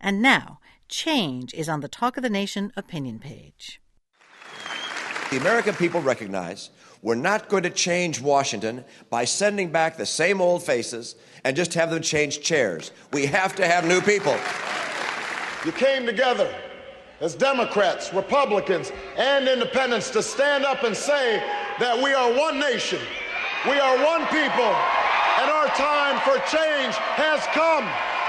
And now, change is on the Talk of the Nation opinion page. The American people recognize we're not going to change Washington by sending back the same old faces and just have them change chairs. We have to have new people. You came together as Democrats, Republicans, and independents to stand up and say that we are one nation, we are one people, and our time for change has come.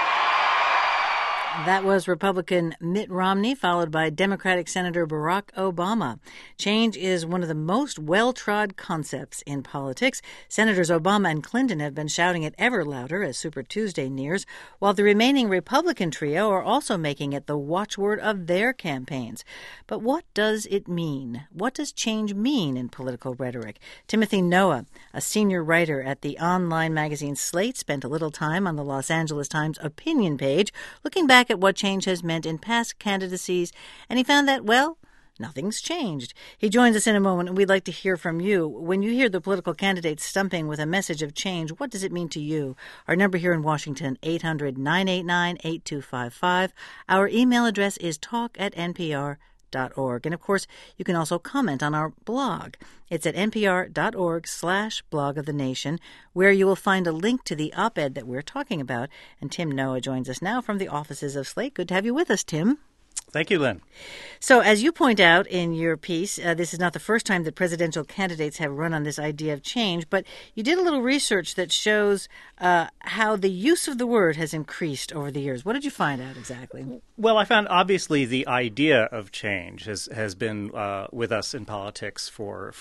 That was Republican Mitt Romney, followed by Democratic Senator Barack Obama. Change is one of the most well-trod concepts in politics. Senators Obama and Clinton have been shouting it ever louder as Super Tuesday nears, while the remaining Republican trio are also making it the watchword of their campaigns. But what does it mean? What does change mean in political rhetoric? Timothy Noah, a senior writer at the online magazine Slate, spent a little time on the Los Angeles Times opinion page looking back at what change has meant in past candidacies, and he found that, well, nothing's changed. He joins us in a moment, and we'd like to hear from you. When you hear the political candidates stumping with a message of change, what does it mean to you? Our number here in Washington, 800-989-8255. Our email address is talk@npr.org. And, of course, you can also comment on our blog. It's at npr.org/blog of the nation, where you will find a link to the op-ed that we're talking about. And Tim Noah joins us now from the offices of Slate. Good to have you with us, Tim. Thank you, Lynn. So, as you point out in your piece, this is not the first time that presidential candidates have run on this idea of change, but you did a little research that shows how the use of the word has increased over the years. What did you find out exactly? Well, I found obviously the idea of change has been with us in politics for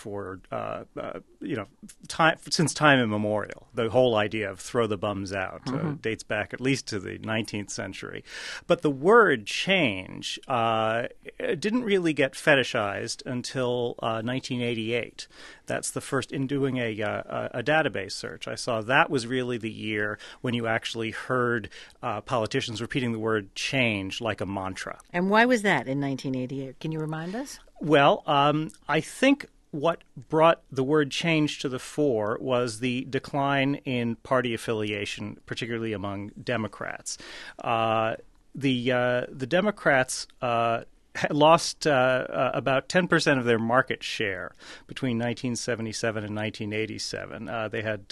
time, since time immemorial. The whole idea of throw the bums out dates back at least to the 19th century. But the word change didn't really get fetishized until 1988. That's the first, in doing a database search, I saw that was really the year when you actually heard politicians repeating the word change like a mantra. And why was that in 1988? Can you remind us? Well, I think what brought the word change to the fore was the decline in party affiliation, particularly among Democrats. The Democrats lost about 10% of their market share between 1977 and 1987. They had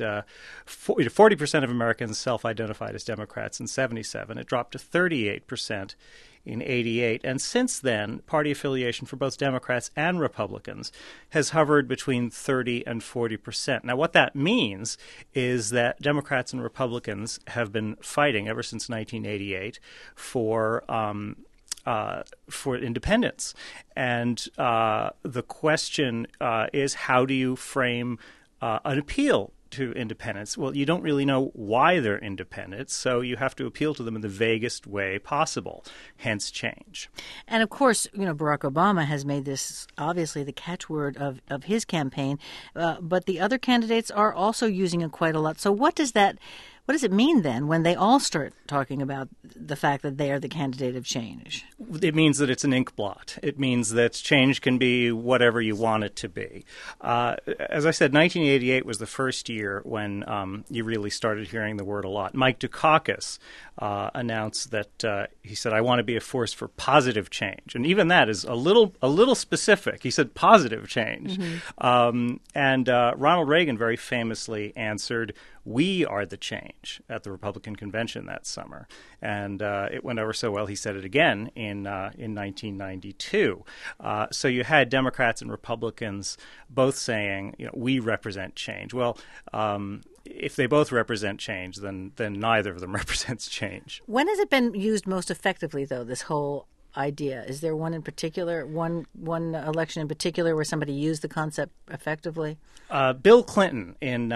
40% of Americans self-identified as Democrats in 77. It dropped to 38% in 88. And since then, party affiliation for both Democrats and Republicans has hovered between 30 and 40%. Now, what that means is that Democrats and Republicans have been fighting ever since 1988 for independence. And the question is, how do you frame an appeal to independence? Well, you don't really know why they're independent, so you have to appeal to them in the vaguest way possible, hence change. And, of course, Barack Obama has made this obviously the catchword of his campaign, but the other candidates are also using it quite a lot. So what does it mean then when they all start talking about the fact that they are the candidate of change? It means that it's an ink blot. It means that change can be whatever you want it to be. As I said, 1988 was the first year when you really started hearing the word a lot. Mike Dukakis announced that he said, "I want to be a force for positive change," and even that is a little specific. He said positive change, and Ronald Reagan very famously answered, "We are the change," at the Republican convention that summer. And it went over so well, he said it again in 1992. So you had Democrats and Republicans both saying, we represent change. Well, if they both represent change, then neither of them represents change. When has it been used most effectively, though, this whole idea? Is there one in particular, one election in particular where somebody used the concept effectively? Bill Clinton in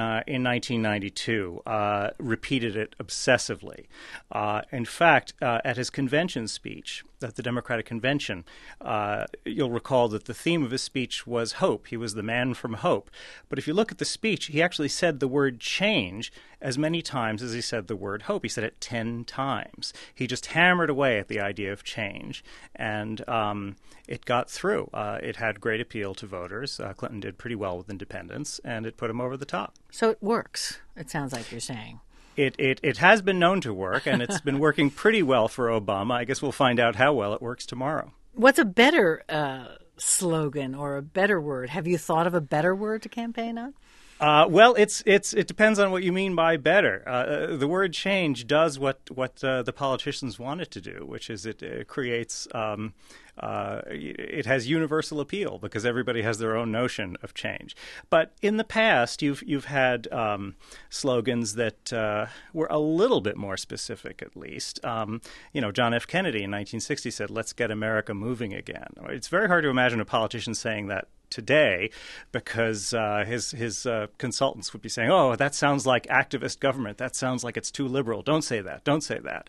1992 repeated it obsessively. In fact, at his convention speech, at the Democratic Convention, you'll recall that the theme of his speech was hope. He was the man from hope. But if you look at the speech, he actually said the word change as many times as he said the word hope. He said it 10 times. He just hammered away at the idea of change, and it got through. It had great appeal to voters. Clinton did pretty well with independence, and it put him over the top. So it works, it sounds like you're saying. It has been known to work, and it's been working pretty well for Obama. I guess we'll find out how well it works tomorrow. What's a better slogan or a better word? Have you thought of a better word to campaign on? Well, it depends on what you mean by better. The word change does what the politicians want it to do, which is it creates it has universal appeal because everybody has their own notion of change. But in the past, you've had slogans that were a little bit more specific, at least. John F. Kennedy in 1960 said, "Let's get America moving again." It's very hard to imagine a politician saying that today, because his consultants would be saying, "Oh, that sounds like activist government. That sounds like it's too liberal. Don't say that. Don't say that."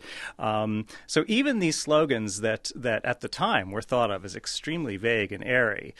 So even these slogans that at the time were thought of as extremely vague and airy,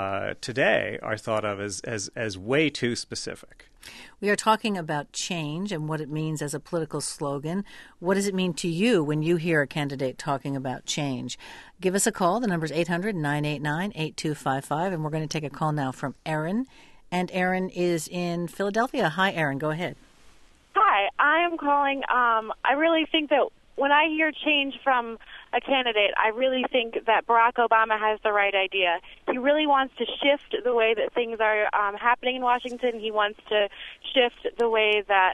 today are thought of as way too specific. We are talking about change and what it means as a political slogan. What does it mean to you when you hear a candidate talking about change? Give us a call. The number is 800-989-8255, and we're going to take a call now from Erin. And Erin is in Philadelphia. Hi, Erin. Go ahead. Hi. I am calling. I really think that when I hear change from a candidate, I really think that Barack Obama has the right idea. He really wants to shift the way that things are happening in Washington. He wants to shift the way that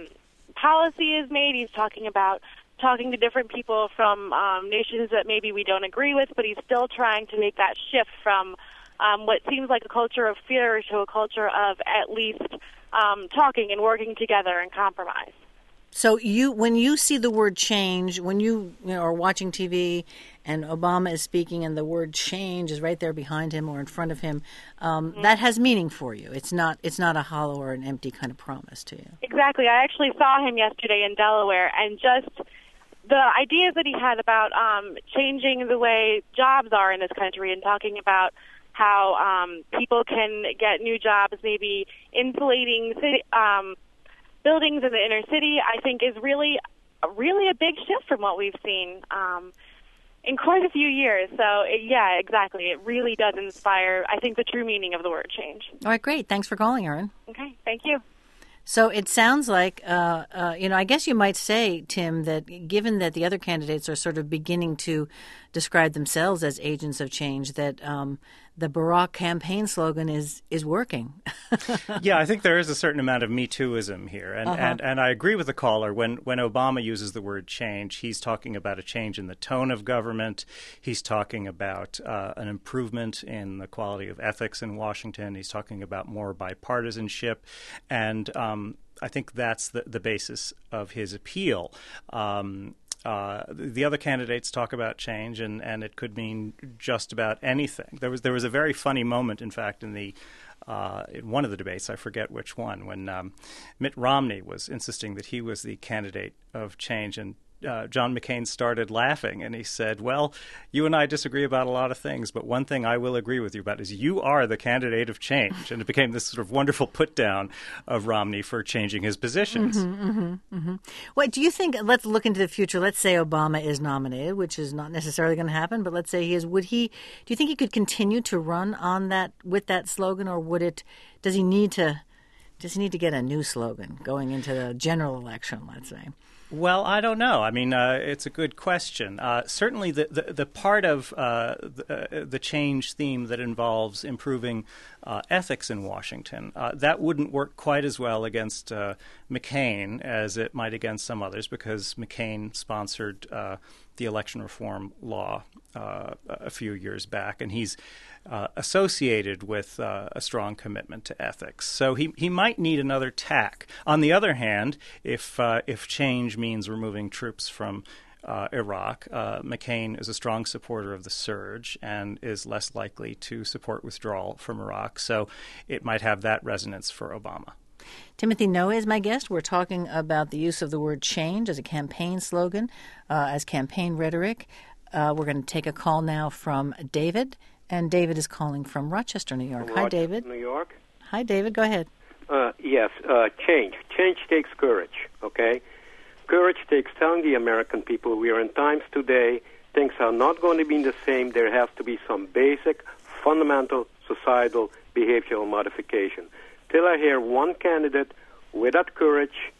policy is made. He's talking about talking to different people from nations that maybe we don't agree with, but he's still trying to make that shift from what seems like a culture of fear to a culture of at least talking and working together and compromise. So when you see the word change, when you are watching TV and Obama is speaking and the word change is right there behind him or in front of him, that has meaning for you. It's not a hollow or an empty kind of promise to you. Exactly. I actually saw him yesterday in Delaware, and just the ideas that he had about changing the way jobs are in this country and talking about how people can get new jobs, maybe insulating buildings in the inner city, I think is really a big shift from what we've seen in quite a few years. So, yeah, exactly. It really does inspire, I think, the true meaning of the word change. All right, great. Thanks for calling, Erin. Okay, thank you. So it sounds like, I guess you might say, Tim, that given that the other candidates are sort of beginning to describe themselves as agents of change, that the Barack campaign slogan is working. Yeah, I think there is a certain amount of Me Tooism here. And I agree with the caller. When Obama uses the word change, he's talking about a change in the tone of government. He's talking about an improvement in the quality of ethics in Washington. He's talking about more bipartisanship. And I think that's the basis of his appeal. The other candidates talk about change, and it could mean just about anything. There was a very funny moment, in fact, in one of the debates, I forget which one, when Mitt Romney was insisting that he was the candidate of change, and John McCain started laughing, and he said, "Well, you and I disagree about a lot of things, but one thing I will agree with you about is you are the candidate of change." And it became this sort of wonderful put-down of Romney for changing his positions. What do you think? Let's look into the future. Let's say Obama is nominated, which is not necessarily going to happen, but let's say he is. Do you think he could continue to run on that with that slogan, or does he need to get a new slogan going into the general election, let's say? Well, I don't know. I mean, it's a good question. Certainly the part of the change theme that involves improving ethics in Washington, that wouldn't work quite as well against McCain as it might against some others, because McCain sponsored the election reform law a few years back, and he's associated with a strong commitment to ethics. So he might need another tack. On the other hand, if change means removing troops from Iraq, McCain is a strong supporter of the surge and is less likely to support withdrawal from Iraq. So it might have that resonance for Obama. Timothy Noe is my guest. We're talking about the use of the word change as a campaign slogan, as campaign rhetoric. We're going to take a call now from David. And David is calling from Rochester, New York. Hi, David. New York. Hi, David. Go ahead. Yes, change. Change takes courage, okay? Courage takes telling the American people we are in times today, things are not going to be the same. There has to be some basic, fundamental, societal, behavioral modification. Till I hear one candidate with that courage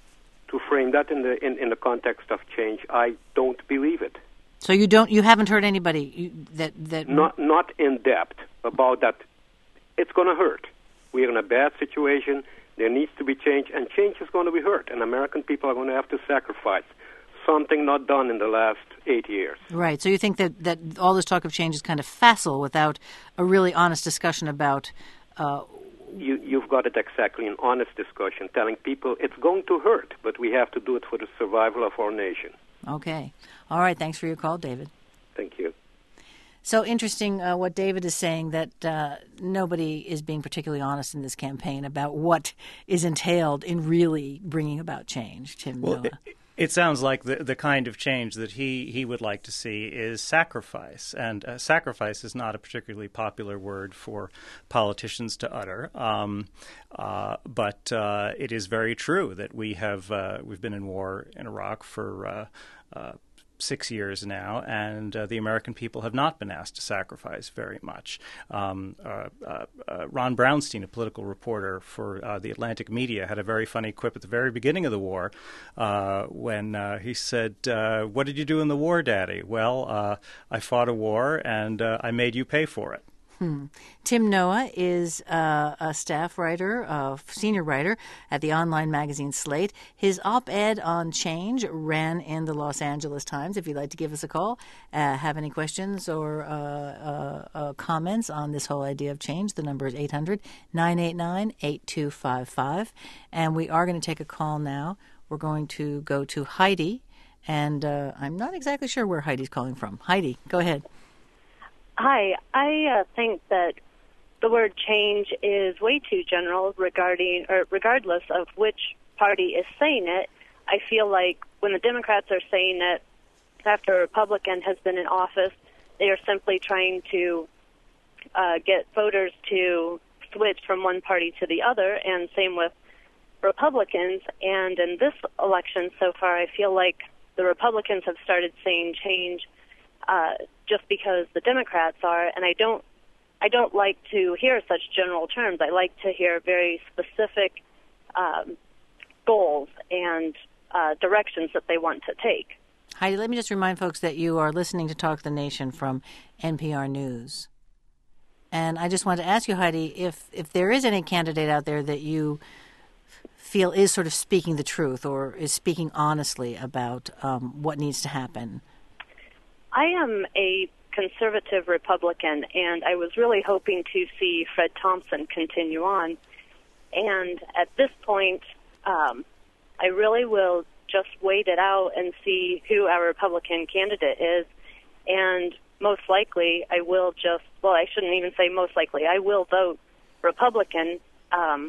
to frame that in the context of change, I don't believe it. So you haven't heard anybody that not in depth about that. It's going to hurt. We're in a bad situation. There needs to be change, and change is going to be hurt, and American people are going to have to sacrifice something not done in the last 8 years. Right. So you think that all this talk of change is kind of facile without a really honest discussion about... You've got it exactly, an honest discussion, telling people it's going to hurt, but we have to do it for the survival of our nation. Okay. All right. Thanks for your call, David. Thank you. So interesting what David is saying, that nobody is being particularly honest in this campaign about what is entailed in really bringing about change. Tim Noah. It sounds like the kind of change that he would like to see is sacrifice. And sacrifice is not a particularly popular word for politicians to utter. But it is very true that we've been in war in Iraq for 6 years now, and the American people have not been asked to sacrifice very much. Ron Brownstein, a political reporter for the Atlantic Media, had a very funny quip at the very beginning of the war when he said, "What did you do in the war, Daddy?" "Well, I fought a war, and I made you pay for it." Tim Noah is a staff writer, senior writer at the online magazine Slate. His op-ed on change ran in the Los Angeles Times. If you'd like to give us a call, have any questions or comments on this whole idea of change, the number is 800-989-8255. And we are going to take a call now. We're going to go to Heidi, and I'm not exactly sure where Heidi's calling from. Heidi, go ahead. Hi. I think that the word change is way too general regardless of which party is saying it. I feel like when the Democrats are saying it after a Republican has been in office, they are simply trying to get voters to switch from one party to the other, and same with Republicans. And in this election so far, I feel like the Republicans have started saying change just because the Democrats are, and I don't like to hear such general terms. I like to hear very specific goals and directions that they want to take. Heidi, let me just remind folks that you are listening to Talk the Nation from NPR News. And I just want to ask you, Heidi, if there is any candidate out there that you feel is sort of speaking the truth or is speaking honestly about what needs to happen. I am a conservative Republican, and I was really hoping to see Fred Thompson continue on. And at this point, I really will just wait it out and see who our Republican candidate is. And most likely, I will I shouldn't even say most likely, I will vote Republican. I'm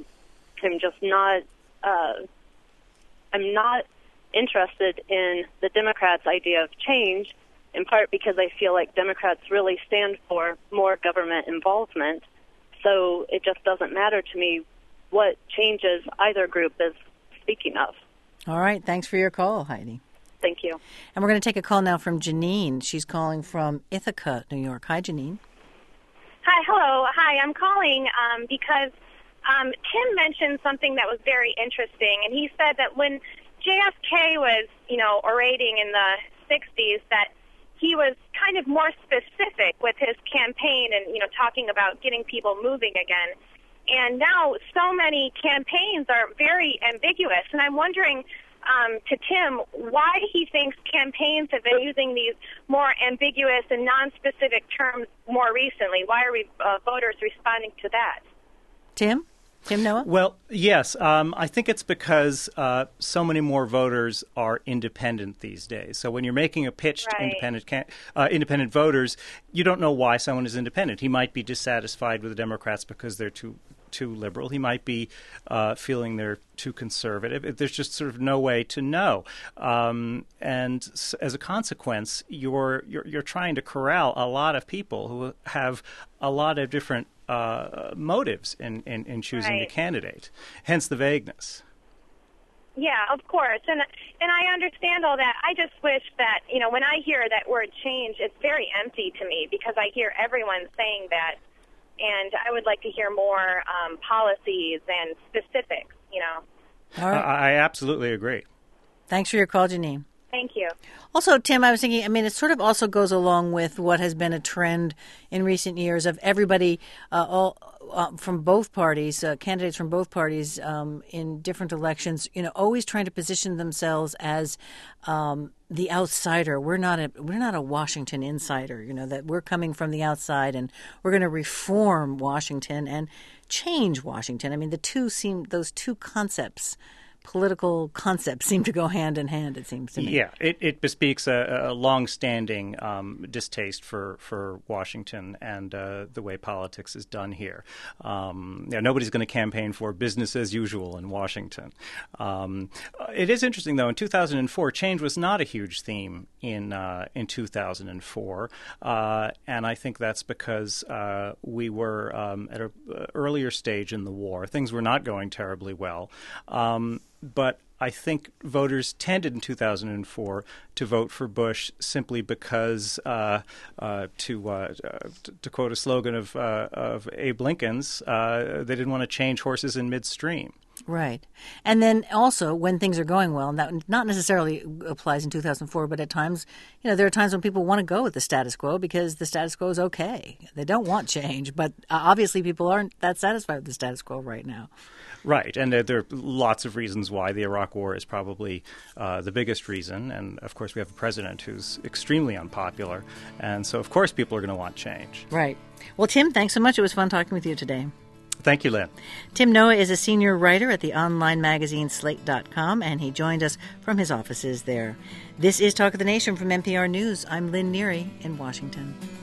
not interested in the Democrats' idea of change, in part because I feel like Democrats really stand for more government involvement. So it just doesn't matter to me what changes either group is speaking of. All right. Thanks for your call, Heidi. Thank you. And we're going to take a call now from Janine. She's calling from Ithaca, New York. Hi, Janine. Hi. Hello. Hi. I'm calling because Tim mentioned something that was very interesting, and he said that when JFK was, orating in the 60s, that he was kind of more specific with his campaign and, talking about getting people moving again. And now so many campaigns are very ambiguous. And I'm wondering to Tim why he thinks campaigns have been using these more ambiguous and nonspecific terms more recently. Why are voters responding to that? Tim Noah? Well, yes. I think it's because so many more voters are independent these days. So when you're making a pitch to independent voters, you don't know why someone is independent. He might be dissatisfied with the Democrats because they're too liberal. He might be feeling they're too conservative. There's just sort of no way to know. And as a consequence, you're trying to corral a lot of people who have a lot of different motives in choosing a candidate, hence the vagueness. Yeah, of course, and I understand all that. I just wish that, when I hear that word change, it's very empty to me because I hear everyone saying that, and I would like to hear more policies and specifics, All right. I absolutely agree. Thanks for your call, Janine. Thank you. Also, Tim, I was thinking, it sort of also goes along with what has been a trend in recent years of everybody from both parties, candidates from both parties in different elections, always trying to position themselves as the outsider. We're not a Washington insider, that we're coming from the outside and we're going to reform Washington and change Washington. Those two concepts, political concepts, seem to go hand in hand, it seems to me. Yeah, it bespeaks a long-standing distaste for Washington and the way politics is done here. Nobody's going to campaign for business as usual in Washington. It is interesting, though, in 2004, change was not a huge theme in 2004, and I think that's because we were at an earlier stage in the war. Things were not going terribly well. But I think voters tended in 2004 to vote for Bush simply because, to quote a slogan of Abe Lincoln's, they didn't want to change horses in midstream. Right. And then also when things are going well, and that not necessarily applies in 2004, but at times, there are times when people want to go with the status quo because the status quo is okay. They don't want change, but obviously people aren't that satisfied with the status quo right now. Right, and there are lots of reasons why. The Iraq War is probably the biggest reason, and of course we have a president who's extremely unpopular, and so of course people are going to want change. Right. Well, Tim, thanks so much. It was fun talking with you today. Thank you, Lynn. Tim Noah is a senior writer at the online magazine Slate.com, and he joined us from his offices there. This is Talk of the Nation from NPR News. I'm Lynn Neary in Washington.